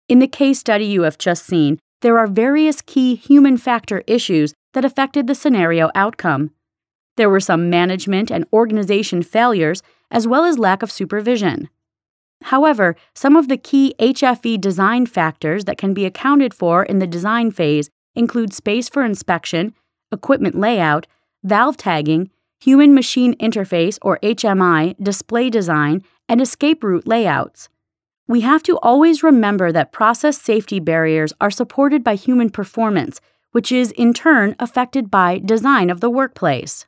In the case study you have just seen, there are various key human factor issues that affected the scenario outcome. There were some management and organization failures, as well as lack of supervision. However, some of the key HFE design factors that can be accounted for in the design phase include space for inspection, equipment layout, valve tagging, human-machine interface or HMI display design, and escape route layouts. We have to always remember that process safety barriers are supported by human performance, which is in turn affected by design of the workplace.